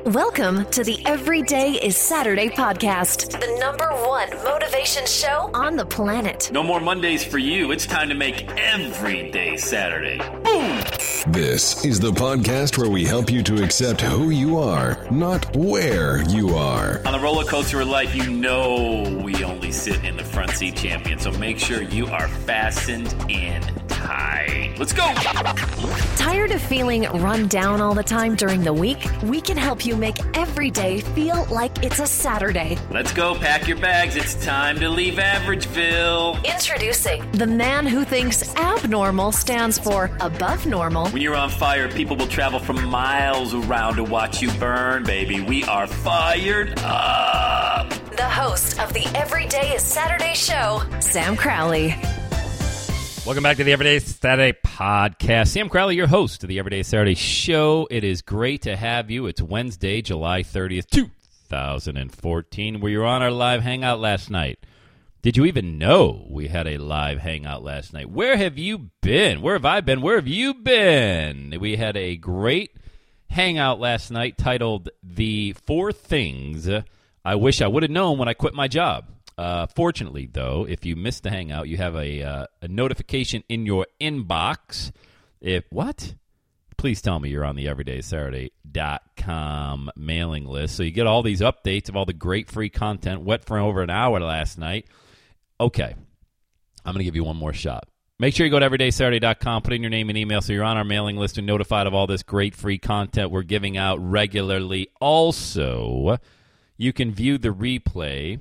Welcome to the Everyday is Saturday podcast, the #1 motivation show on the planet. No more Mondays for you. It's time to make every day Saturday. Boom! This is the podcast where we help you to accept who you are, not where you are. On the roller coaster of life, you know we only sit in the front seat, champion. So make sure you are fastened in tight. Let's go! Tired of feeling run down all the time during the week? We can help you make every day feel like it's a Saturday. Let's go. Pack your bags. It's time to leave Averageville. Introducing the man who thinks abnormal stands for above normal. When you're on fire, people will travel from miles around to watch you burn, baby. We are fired up. The host of the Everyday is Saturday show, Sam Crowley. Welcome back to the Everyday Saturday podcast. Sam Crowley, your host of the Everyday Saturday show. It is great to have you. It's Wednesday, July 30th, 2014. We were on our live hangout last night. Did you even know we had a live hangout last night? Where have you been? Where have I been? Where have you been? We had a great hangout last night titled The 4 Things I Wish I Would Have Known When I Quit My Job. Fortunately, though, if you missed the hangout, you have a notification in your inbox. Please tell me you're on the everydaysaturday.com mailing list. So you get all these updates of all the great free content. Went for over an hour last night. Okay, I'm going to give you one more shot. Make sure you go to everydaysaturday.com, put in your name and email so you're on our mailing list and notified of all this great free content we're giving out regularly. Also, you can view the replay,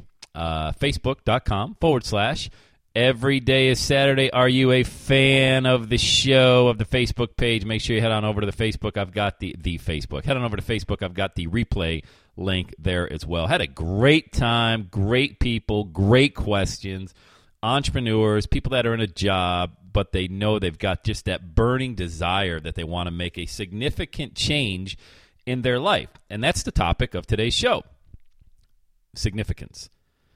facebook.com/Everyday is Saturday. Are you a fan of the show, of the Facebook page? Make sure you head on over to the Facebook. I've got the Facebook. Head on over to Facebook. I've got the replay link there as well. Had a great time, great people, great questions, entrepreneurs, people that are in a job, but they know they've got just that burning desire that they want to make a significant change in their life. And that's the topic of today's show, significance.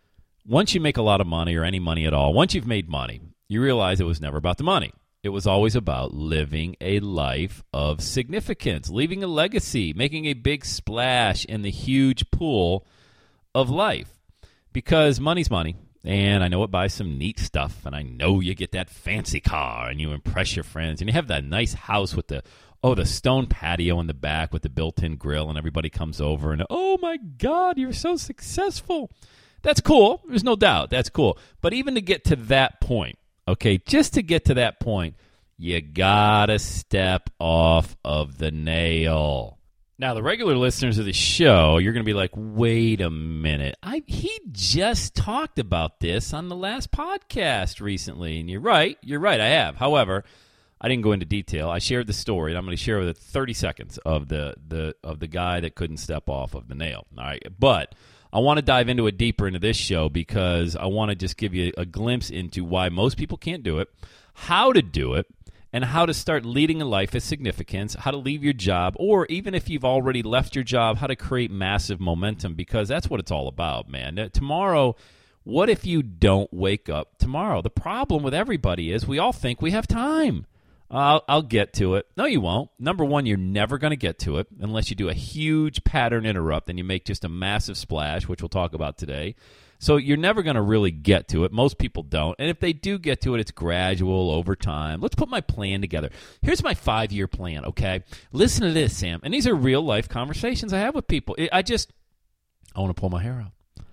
Once you make a lot of money or any money at all, once you've made money, you realize it was never about the money. It was always about living a life of significance, leaving a legacy, making a big splash in the huge pool of life. Because money's money, and I know it buys some neat stuff, and I know you get that fancy car, and you impress your friends, and you have that nice house with the stone patio in the back with the built-in grill, and everybody comes over, and, oh my God, you're so successful. That's cool. There's no doubt. That's cool. But even to get to that point, okay, just to get to that point, you gotta step off of the nail. Now, the regular listeners of the show, you're going to be like, wait a minute. He just talked about this on the last podcast recently. And you're right, I have. However, I didn't go into detail. I shared the story, and I'm going to share with it 30 seconds of the guy that couldn't step off of the nail. All right, but I want to dive into it deeper into this show because I want to just give you a glimpse into why most people can't do it, how to do it, and how to start leading a life of significance, how to leave your job, or even if you've already left your job, how to create massive momentum, because that's what it's all about, man. Tomorrow, what if you don't wake up tomorrow? The problem with everybody is we all think we have time. I'll get to it. No, you won't. Number one, you're never going to get to it unless you do a huge pattern interrupt and you make just a massive splash, which we'll talk about today. So you're never going to really get to it. Most people don't. And if they do get to it, it's gradual over time. Let's put my plan together. Here's my 5-year plan, okay? Listen to this, Sam. And these are real-life conversations I have with people. I want to pull my hair out.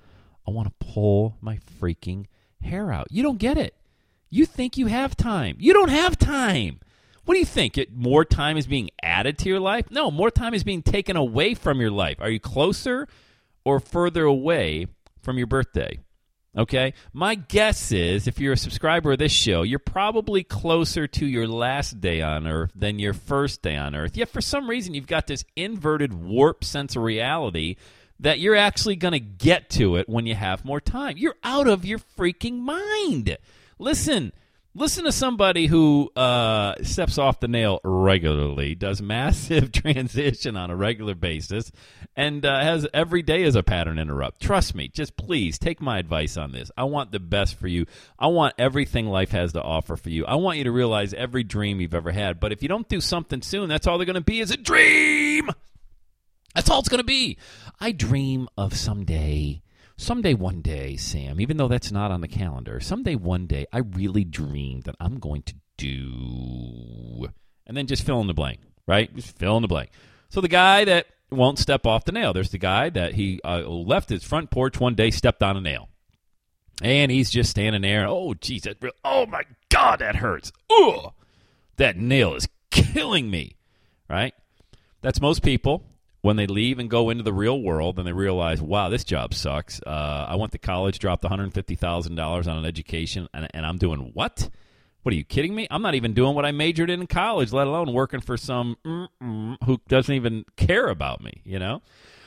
I want to pull my freaking hair out. You don't get it. You think you have time. You don't have time. What do you think? More time is being added to your life? No, more time is being taken away from your life. Are you closer or further away from your birthday? Okay? My guess is if you're a subscriber of this show, you're probably closer to your last day on Earth than your first day on Earth. Yet for some reason, you've got this inverted, warped sense of reality that you're actually going to get to it when you have more time. You're out of your freaking mind. Listen to somebody who steps off the nail regularly, does massive transition on a regular basis, and has every day as a pattern interrupt. Trust me, just please take my advice on this. I want the best for you. I want everything life has to offer for you. I want you to realize every dream you've ever had. But if you don't do something soon, that's all they're going to be is a dream. That's all it's going to be. I dream of someday, one day, Sam, even though that's not on the calendar, someday, one day, I really dream that I'm going to do, and then just fill in the blank, right? Just fill in the blank. So the guy that won't step off the nail, there's the guy that he left his front porch one day, stepped on a nail. And he's just standing there. Oh, geez, oh, my God, that hurts. Ugh, that nail is killing me, right? That's most people. When they leave and go into the real world and they realize, wow, this job sucks. I went to college, dropped $150,000 on an education, and I'm doing what? What, are you kidding me? I'm not even doing what I majored in college, let alone working for some who doesn't even care about me, you know?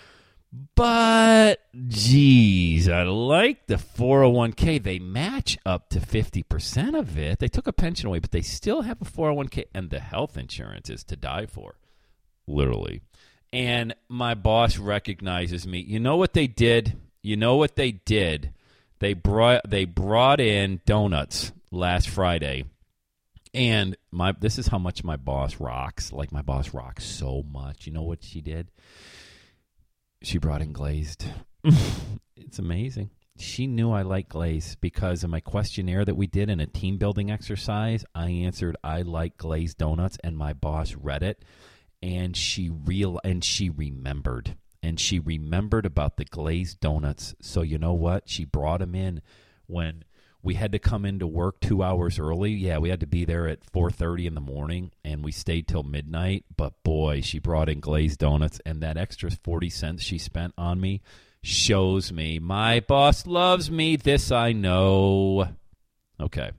But, geez, I like the 401k. They match up to 50% of it. They took a pension away, but they still have a 401k, and the health insurance is to die for, literally. And my boss recognizes me. You know what they did? They brought in donuts last Friday. And this is how much my boss rocks. Like, my boss rocks so much. You know what she did? She brought in glazed. It's amazing. She knew I like glazed because of my questionnaire that we did in a team building exercise. I answered, I like glazed donuts, and my boss read it. And she remembered. And she remembered about the glazed donuts. So you know what? She brought them in when we had to come into work 2 hours early. Yeah, we had to be there at 4:30 in the morning, and we stayed till midnight. But, boy, she brought in glazed donuts, and that extra 40 cents she spent on me shows me my boss loves me. This I know. Okay.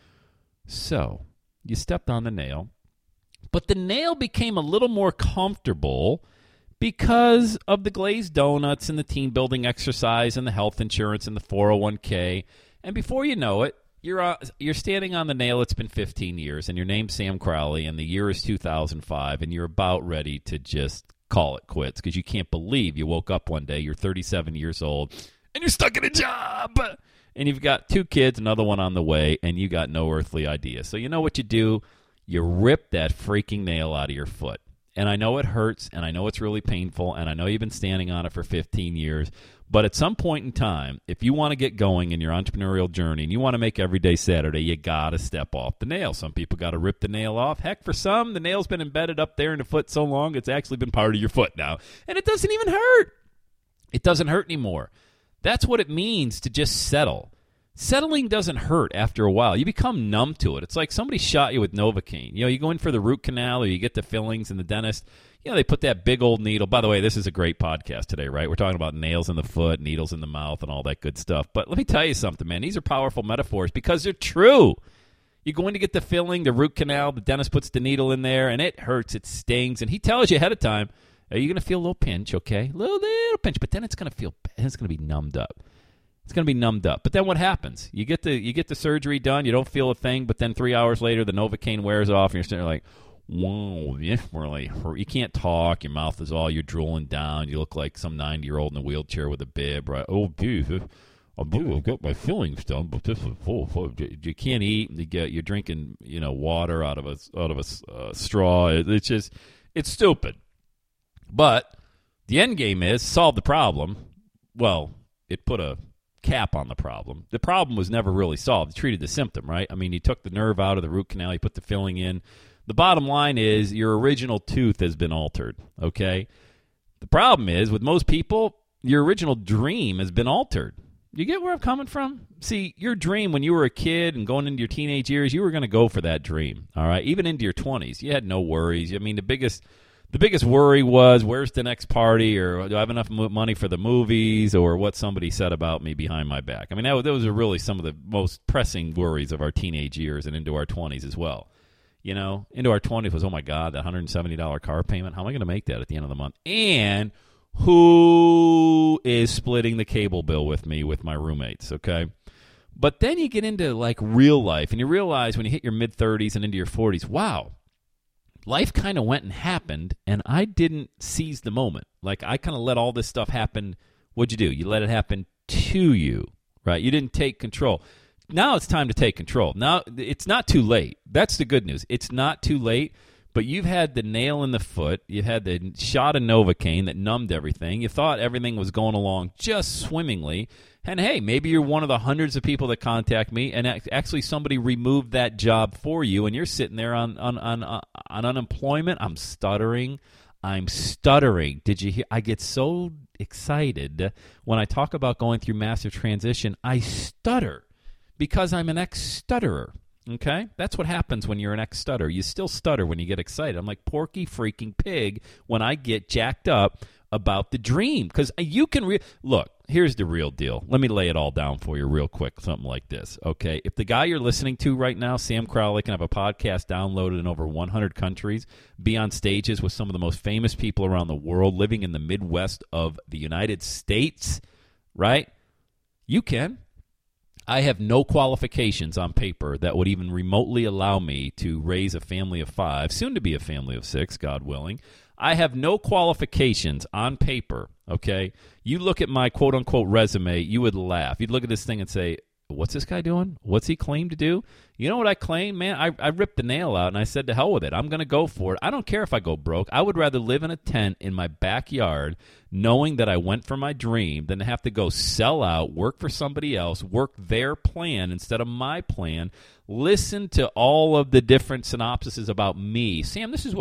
So you stepped on the nail. But the nail became a little more comfortable because of the glazed donuts and the team building exercise and the health insurance and the 401k. And before you know it, you're standing on the nail. It's been 15 years, and your name's Sam Crowley, and the year is 2005, and you're about ready to just call it quits because you can't believe you woke up one day, you're 37 years old, and you're stuck in a job. And you've got 2 kids, another one on the way, and you got no earthly idea. So you know what you do? You rip that freaking nail out of your foot. And I know it hurts, and I know it's really painful, and I know you've been standing on it for 15 years. But at some point in time, if you want to get going in your entrepreneurial journey and you want to make every day Saturday, you got to step off the nail. Some people got to rip the nail off. Heck, for some, the nail's been embedded up there in the foot so long, it's actually been part of your foot now. And it doesn't even hurt. It doesn't hurt anymore. That's what it means to just settle. Settling doesn't hurt after a while. You become numb to it. It's like somebody shot you with Novocaine. You know, you go in for the root canal or you get the fillings and the dentist, you know, they put that big old needle. By the way, this is a great podcast today, right? We're talking about nails in the foot, needles in the mouth, and all that good stuff. But let me tell you something, man. These are powerful metaphors because they're true. You go in to get the filling, the root canal, the dentist puts the needle in there, and it hurts, it stings, and he tells you ahead of time, are you going to feel a little pinch, okay? Little pinch, but then it's going to feel bad. It's going to be numbed up. It's going to be numbed up. But then what happens? You get the surgery done. You don't feel a thing. But then 3 hours later, the Novocaine wears off, and you're sitting there like, whoa, this really hurt. You can't talk. Your mouth is all, you're drooling down. You look like some 90-year-old in a wheelchair with a bib, right? Oh, geez, I've got my fillings done, but this is full. You can't eat. You're drinking, water out of a straw. It's stupid. But the end game is solve the problem. Well, it put a cap on the problem. The problem was never really solved. It treated the symptom, right? I mean, you took the nerve out of the root canal, you put the filling in. The bottom line is your original tooth has been altered, okay? The problem is, with most people, your original dream has been altered. You get where I'm coming from? See, your dream when you were a kid and going into your teenage years, you were going to go for that dream, all right? Even into your 20s, you had no worries. I mean, the biggest worry was, where's the next party, or do I have enough money for the movies, or what somebody said about me behind my back. I mean, those are really some of the most pressing worries of our teenage years and into our 20s as well. Into our 20s was, oh, my God, that $170 car payment. How am I going to make that at the end of the month? And who is splitting the cable bill with me with my roommates, okay? But then you get into, like, real life, and you realize when you hit your mid-30s and into your 40s, wow, life kind of went and happened, and I didn't seize the moment. Like, I kind of let all this stuff happen. What'd you do? You let it happen to you, right? You didn't take control. Now it's time to take control. Now it's not too late. That's the good news. It's not too late, But you've had the nail in the foot. You've had the shot of Novocaine that numbed everything. You thought everything was going along just swimmingly. And, hey, maybe you're one of the hundreds of people that contact me, and actually somebody removed that job for you, and you're sitting there on unemployment. I'm stuttering. Did you hear? I get so excited when I talk about going through massive transition. I stutter because I'm an ex-stutterer. Okay? That's what happens when you're an ex-stutterer. You still stutter when you get excited. I'm like Porky freaking Pig when I get jacked up about the dream. Because you can look, here's the real deal. Let me lay it all down for you real quick, something like this. Okay? If the guy you're listening to right now, Sam Crowley, can have a podcast downloaded in over 100 countries, be on stages with some of the most famous people around the world, living in the Midwest of the United States, right? You can. I have no qualifications on paper that would even remotely allow me to raise a family of 5, soon to be a family of 6, God willing. I have no qualifications on paper, okay? You look at my quote-unquote resume, you would laugh. You'd look at this thing and say, what's this guy doing? What's he claim to do? You know what I claim, man? I ripped the nail out, and I said, to hell with it. I'm going to go for it. I don't care if I go broke. I would rather live in a tent in my backyard knowing that I went for my dream than to have to go sell out, work for somebody else, work their plan instead of my plan. Listen to all of the different synopsises about me. Sam, this is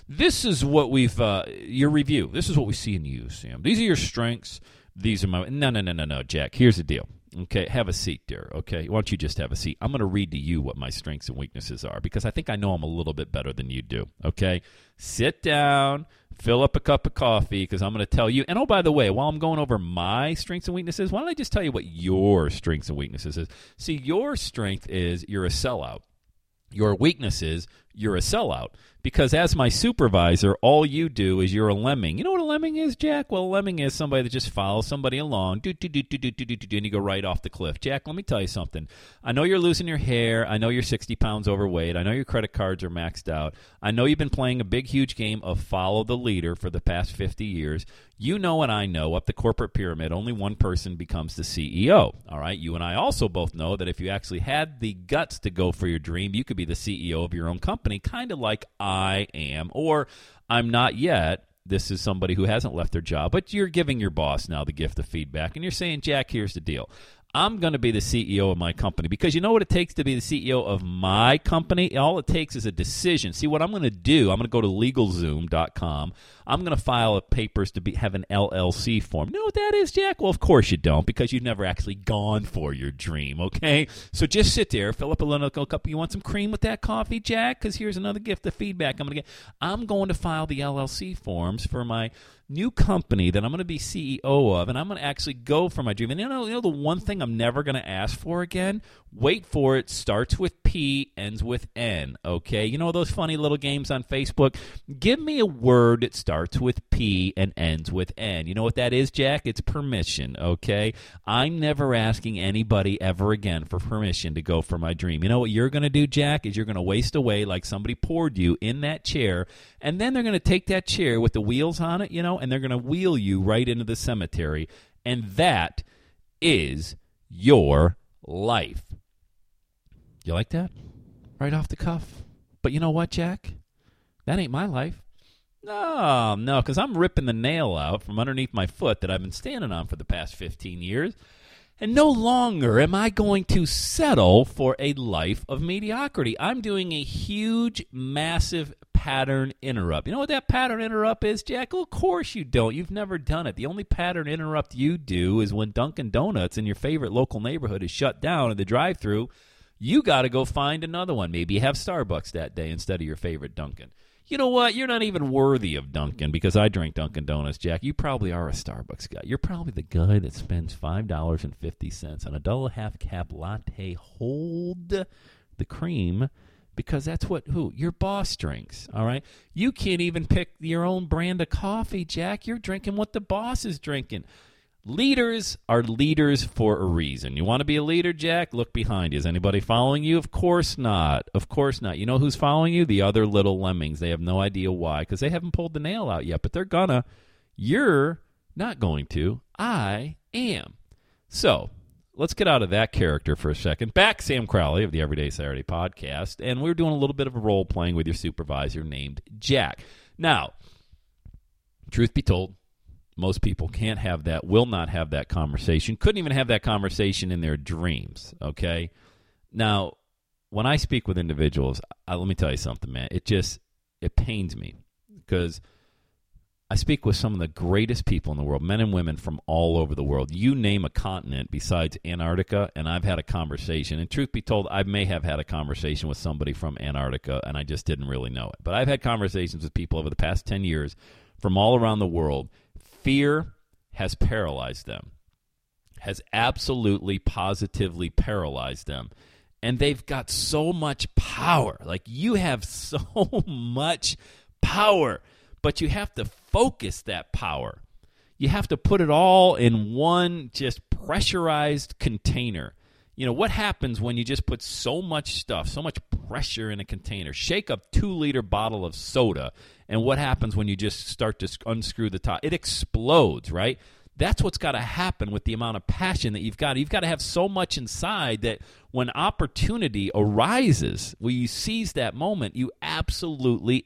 what we've, your review. This is what we see in you, Sam. These are your strengths. These are my, no, Jack. Here's the deal. Okay, have a seat there, okay? Why don't you just have a seat? I'm going to read to you what my strengths and weaknesses are because I think I know them a little bit better than you do, okay? Sit down, fill up a cup of coffee because I'm going to tell you. And, oh, by the way, while I'm going over my strengths and weaknesses, why don't I just tell you what your strengths and weaknesses is? See, your strength is you're a sellout. Your weakness is you're a sellout. Because as my supervisor, all you do is you're a lemming. You know what a lemming is, Jack? Well, a lemming is somebody that just follows somebody along, and you go right off the cliff. Jack, let me tell you something. I know you're losing your hair. I know you're 60 pounds overweight. I know your credit cards are maxed out. I know you've been playing a big, huge game of follow the leader for the past 50 years. You know and I know up the corporate pyramid, only one person becomes the CEO. All right? You and I also both know that if you actually had the guts to go for your dream, you could be the CEO of your own company, kind of like I am, or I'm not yet. This is somebody who hasn't left their job, but you're giving your boss now the gift of feedback, and you're saying, Jack, here's the deal. I'm going to be the CEO of my company because you know what it takes to be the CEO of my company? All it takes is a decision. See, what I'm going to do, I'm going to go to LegalZoom.com. I'm going to file papers to have an LLC form. You know what that is, Jack? Well, of course you don't because you've never actually gone for your dream, okay? So just sit there, fill up a little cup. You want some cream with that coffee, Jack? Because here's another gift of feedback I'm going to file the LLC forms for my new company that I'm going to be CEO of, and I'm going to actually go for my dream. And you know the one thing I'm never going to ask for again? Wait for it. Starts with P, ends with N, okay? You know those funny little games on Facebook? Give me a word that starts with P and ends with N. You know what that is, Jack? It's permission, okay? I'm never asking anybody ever again for permission to go for my dream. You know what you're going to do, Jack, is you're going to waste away like somebody poured you in that chair, and then they're going to take that chair with the wheels on it, and they're going to wheel you right into the cemetery. And that is your life. You like that? Right off the cuff. But you know what, Jack? That ain't my life. No, because I'm ripping the nail out from underneath my foot that I've been standing on for the past 15 years. And no longer am I going to settle for a life of mediocrity. I'm doing a huge, massive pattern interrupt. You know what that pattern interrupt is, Jack? Well, of course you don't. You've never done it. The only pattern interrupt you do is when Dunkin' Donuts in your favorite local neighborhood is shut down in the drive-thru. You got to go find another one. Maybe you have Starbucks that day instead of your favorite Dunkin'. You know what? You're not even worthy of Dunkin' because I drink Dunkin' Donuts, Jack. You probably are a Starbucks guy. You're probably the guy that spends $5.50 on a double half-cap latte. Hold the cream because that's what your boss drinks, all right? You can't even pick your own brand of coffee, Jack. You're drinking what the boss is drinking. Leaders are leaders for a reason. You want to be a leader, Jack? Look behind you. Is anybody following you? Of course not. Of course not. You know who's following you? The other little lemmings. They have no idea why because they haven't pulled the nail out yet, but they're gonna. You're not going to. I am. So let's get out of that character for a second. Back Sam Crowley of the Everyday Saturday podcast, and we're doing a little bit of a role playing with your supervisor named Jack. Now, truth be told, most people can't have that, will not have that conversation, couldn't even have that conversation in their dreams, okay? Now, when I speak with individuals, let me tell you something, man. It pains me because I speak with some of the greatest people in the world, men and women from all over the world. You name a continent besides Antarctica, and I've had a conversation. And truth be told, I may have had a conversation with somebody from Antarctica, and I just didn't really know it. But I've had conversations with people over the past 10 years from all around the world. Fear has paralyzed them, has absolutely, positively paralyzed them. And they've got so much power. Like, you have so much power, but you have to focus that power. You have to put it all in one just pressurized container. You know, what happens when you just put so much stuff, so much pressure in a container? Shake a 2-liter bottle of soda, and what happens when you just start to unscrew the top? It explodes, right? That's what's got to happen with the amount of passion that you've got. You've got to have so much inside that when opportunity arises, when you seize that moment, you absolutely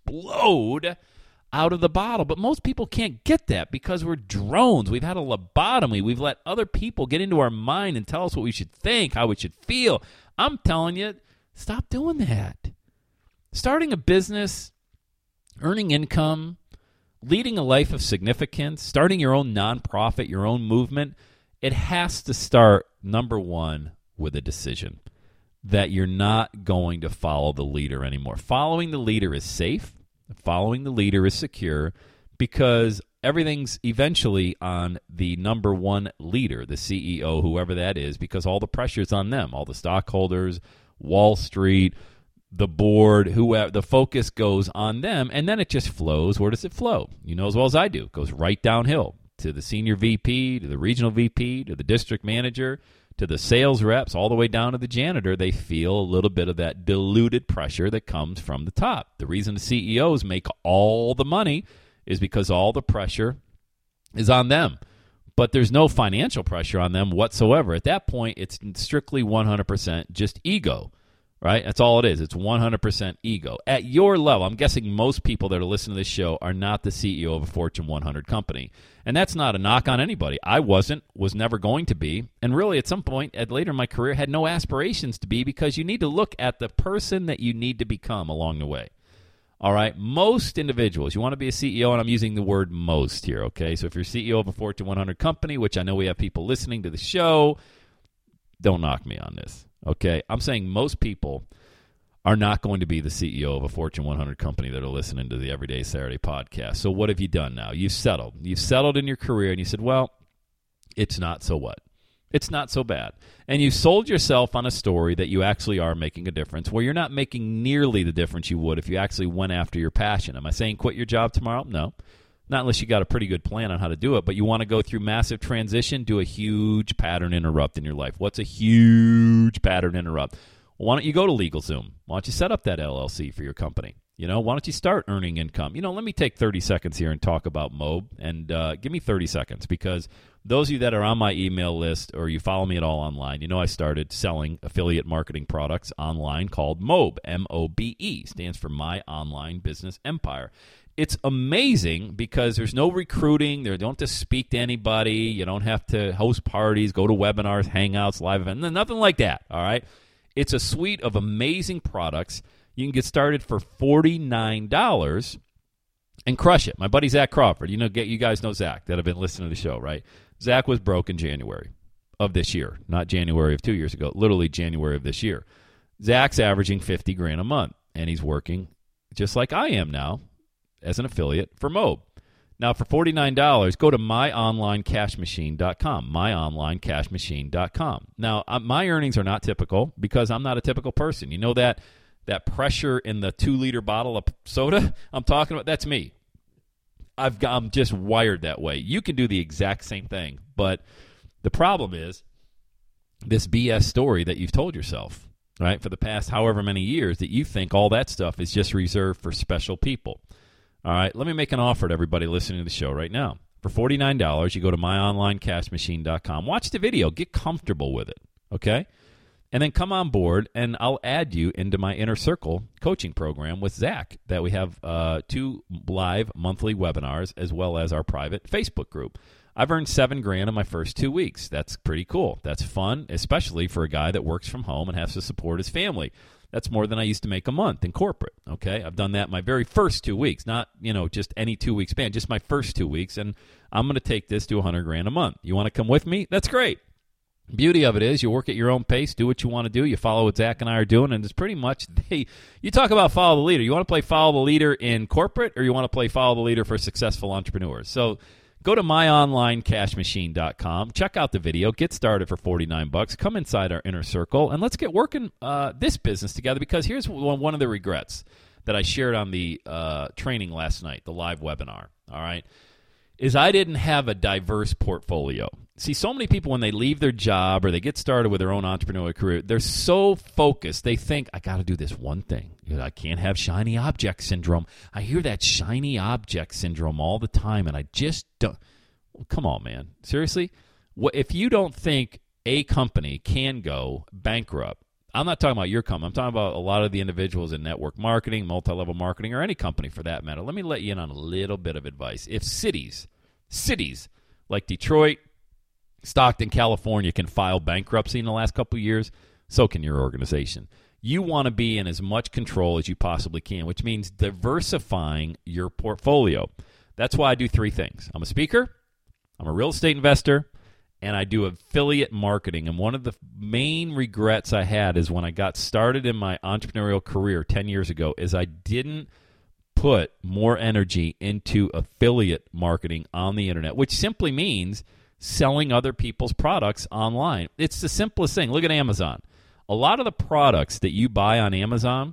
explode out of the bottle. But most people can't get that because we're drones. We've had a lobotomy. We've let other people get into our mind and tell us what we should think, how we should feel. I'm telling you, stop doing that. Starting a business, earning income, leading a life of significance, starting your own nonprofit, your own movement, it has to start, number one, with a decision that you're not going to follow the leader anymore. Following the leader is safe. Following the leader is secure because everything's eventually on the number one leader, the CEO, whoever that is, because all the pressure's on them, all the stockholders, Wall Street, the board, whoever, the focus goes on them, and then it just flows. Where does it flow? You know as well as I do. It goes right downhill to the senior VP, to the regional VP, to the district manager, to the sales reps, all the way down to the janitor. They feel a little bit of that diluted pressure that comes from the top. The reason the CEOs make all the money is because all the pressure is on them. But there's no financial pressure on them whatsoever. At that point, it's strictly 100% just ego. Right? That's all it is. It's 100% ego. At your level, I'm guessing most people that are listening to this show are not the CEO of a Fortune 100 company. And that's not a knock on anybody. I wasn't, was never going to be, and really at some point later in my career had no aspirations to be, because you need to look at the person that you need to become along the way. All right? Most individuals, you want to be a CEO, and I'm using the word most here, okay? So if you're CEO of a Fortune 100 company, which I know we have people listening to the show, don't knock me on this. Okay, I'm saying most people are not going to be the CEO of a Fortune 100 company that are listening to the Everyday Saturday podcast. So what have you done now? You've settled. You've settled in your career, and you said, well, it's not so what? It's not so bad. And you sold yourself on a story that you actually are making a difference, where you're not making nearly the difference you would if you actually went after your passion. Am I saying quit your job tomorrow? No. Not unless you got a pretty good plan on how to do it, but you want to go through massive transition, do a huge pattern interrupt in your life. What's a huge pattern interrupt? Well, why don't you go to LegalZoom? Why don't you set up that LLC for your company? You know, why don't you start earning income? You know, let me take 30 seconds here and talk about Mobe, and give me 30 seconds, because those of you that are on my email list or you follow me at all online, you know I started selling affiliate marketing products online called Mobe, M-O-B-E, stands for My Online Business Empire. It's amazing because there's no recruiting. You don't have to speak to anybody. You don't have to host parties, go to webinars, hangouts, live events, nothing like that, all right? It's a suite of amazing products. You can get started for $49 and crush it. My buddy Zach Crawford, you guys know Zach that have been listening to the show, right? Zach was broke in January of this year, not January of 2 years ago, literally January of this year. Zach's averaging $50,000 a month, and he's working just like I am now, as an affiliate for Mobe. Now, for $49, go to myonlinecashmachine.com, myonlinecashmachine.com. Now, my earnings are not typical because I'm not a typical person. You know that pressure in the 2-liter bottle of soda I'm talking about? That's me. I'm just wired that way. You can do the exact same thing, but the problem is this BS story that you've told yourself, right, for the past however many years, that you think all that stuff is just reserved for special people. All right, let me make an offer to everybody listening to the show right now. For $49, you go to myonlinecashmachine.com. Watch the video. Get comfortable with it, okay? And then come on board, and I'll add you into my Inner Circle coaching program with Zach that we have 2 live monthly webinars as well as our private Facebook group. I've earned $7,000 in my first 2 weeks. That's pretty cool. That's fun, especially for a guy that works from home and has to support his family. That's more than I used to make a month in corporate, okay? I've done that my very first 2 weeks, not, just any 2-week span, just my first 2 weeks, and I'm going to take this to $100,000 a month. You want to come with me? That's great. Beauty of it is you work at your own pace, do what you want to do, you follow what Zach and I are doing, and it's pretty much, you talk about follow the leader. You want to play follow the leader in corporate, or you want to play follow the leader for successful entrepreneurs? So go to myonlinecashmachine.com, check out the video, get started for $49, come inside our Inner Circle, and let's get working this business together, because here's one of the regrets that I shared on the training last night, the live webinar, all right, is I didn't have a diverse portfolio. See, so many people, when they leave their job or they get started with their own entrepreneurial career, they're so focused. They think, I got to do this one thing. I can't have shiny object syndrome. I hear that shiny object syndrome all the time, and I just don't. Well, come on, man. Seriously? If you don't think a company can go bankrupt, I'm not talking about your company. I'm talking about a lot of the individuals in network marketing, multi-level marketing, or any company for that matter. Let me let you in on a little bit of advice. If cities like Detroit, Stockton, California can file bankruptcy in the last couple of years, so can your organization. You want to be in as much control as you possibly can, which means diversifying your portfolio. That's why I do 3 things. I'm a speaker, I'm a real estate investor, and I do affiliate marketing. And one of the main regrets I had is when I got started in my entrepreneurial career 10 years ago is I didn't put more energy into affiliate marketing on the internet, which simply means selling other people's products online. It's the simplest thing. Look at Amazon. A lot of the products that you buy on Amazon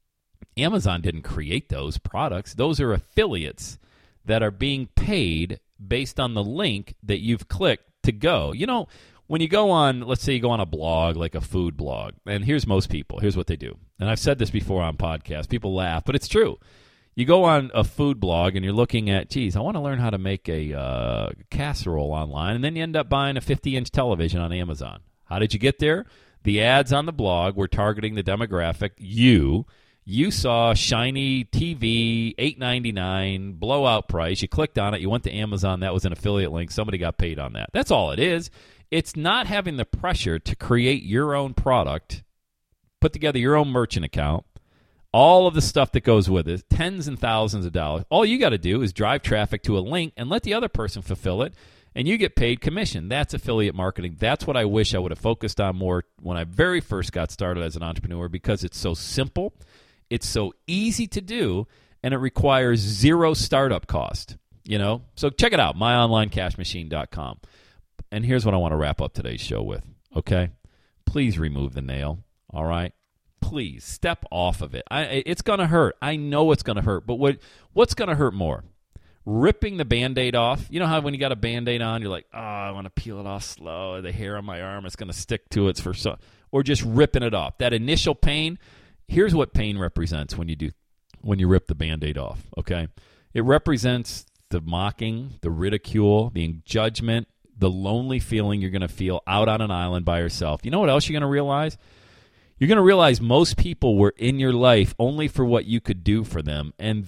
didn't create those products. Those are affiliates that are being paid based on the link that you've clicked to go. When you go on, let's say you go on a blog, like a food blog, and here's most people. Here's what they do. And I've said this before on podcasts. People laugh, but it's true. You go on a food blog and you're looking at, I want to learn how to make a casserole online, and then you end up buying a 50-inch television on Amazon. How did you get there? The ads on the blog were targeting the demographic. You saw shiny TV, $8.99, blowout price. You clicked on it. You went to Amazon. That was an affiliate link. Somebody got paid on that. That's all it is. It's not having the pressure to create your own product, put together your own merchant account, all of the stuff that goes with it, tens and thousands of dollars. All you got to do is drive traffic to a link and let the other person fulfill it, and you get paid commission. That's affiliate marketing. That's what I wish I would have focused on more when I very first got started as an entrepreneur, because it's so simple, it's so easy to do, and it requires 0 startup cost. So check it out, myonlinecashmachine.com. And here's what I want to wrap up today's show with, okay? Please remove the nail, all right? Please step off of it. It's going to hurt. I know it's going to hurt. But what's going to hurt more? Ripping the Band-Aid off. You know how when you got a Band-Aid on, you're like, I want to peel it off slow. The hair on my arm is going to stick to it or just ripping it off. That initial pain, here's what pain represents when you rip the Band-Aid off, okay? It represents the mocking, the ridicule, the judgment, the lonely feeling you're going to feel out on an island by yourself. You know what else you're going to realize? You're going to realize most people were in your life only for what you could do for them, and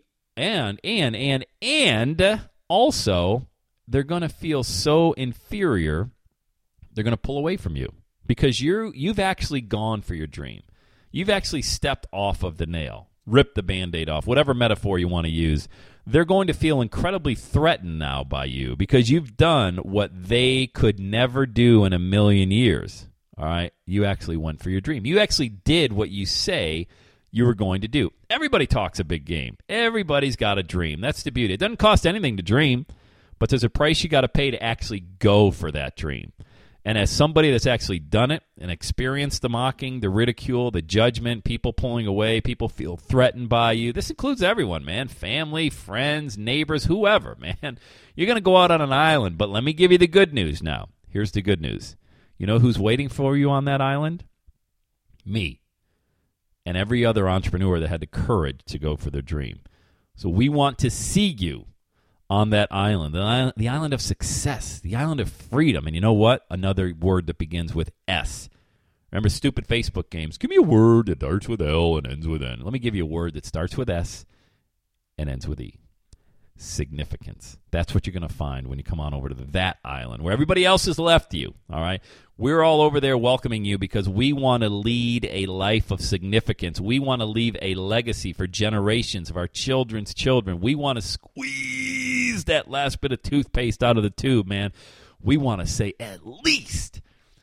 also they're going to feel so inferior, they're going to pull away from you because you've actually gone for your dream. You've actually stepped off of the nail, ripped the Band-Aid off, whatever metaphor you want to use. They're going to feel incredibly threatened now by you because you've done what they could never do in a million years. All right, you actually went for your dream. You actually did what you say you were going to do. Everybody talks a big game. Everybody's got a dream. That's the beauty. It doesn't cost anything to dream, but there's a price you got to pay to actually go for that dream. And as somebody that's actually done it and experienced the mocking, the ridicule, the judgment, people pulling away, people feel threatened by you. This includes everyone, man. Family, friends, neighbors, whoever, man. You're going to go out on an island, but let me give you the good news now. Here's the good news. You know who's waiting for you on that island? Me. And every other entrepreneur that had the courage to go for their dream. So we want to see you on that island, the island of success, the island of freedom. And you know what? Another word that begins with S. Remember stupid Facebook games? Give me a word that starts with L and ends with N. Let me give you a word that starts with S and ends with E. Significance. That's what you're going to find when you come on over to that island where everybody else has left you, all right? We're all over there welcoming you because we want to lead a life of significance. We want to leave a legacy for generations of our children's children. We want to squeeze that last bit of toothpaste out of the tube, man. We want to say at least,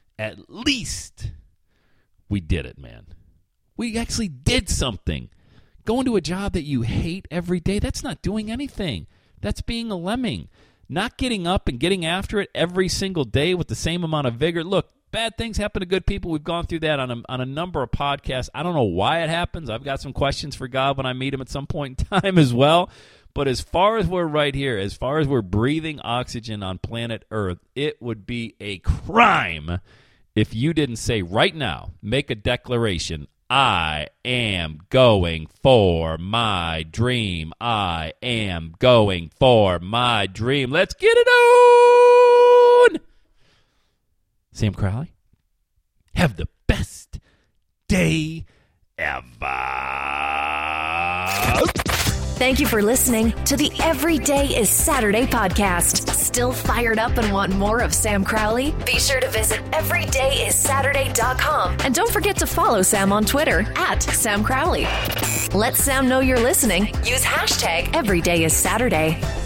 we did it, man. We actually did something. Going to a job that you hate every day, that's not doing anything. That's being a lemming. Not getting up and getting after it every single day with the same amount of vigor. Look, bad things happen to good people. We've gone through that on a number of podcasts. I don't know why it happens. I've got some questions for God when I meet him at some point in time as well. But as far as we're right here, as far as we're breathing oxygen on planet Earth, it would be a crime if you didn't say right now, make a declaration, I am going for my dream. I am going for my dream. Let's get it on! Sam Crowley, have the best day ever. Thank you for listening to the Every Day is Saturday podcast. Still fired up and want more of Sam Crowley? Be sure to visit everydayissaturday.com. And don't forget to follow Sam on Twitter @Sam Crowley. Let Sam know you're listening. Use hashtag EverydayIsSaturday.